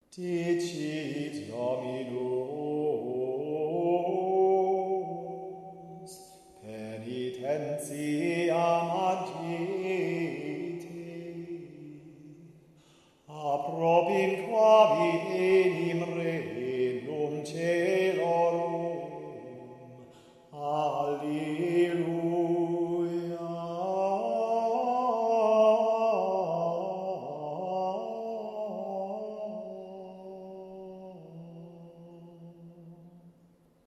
Dicit Dominus penitentiam adite, approbim quavi enim regnum caeli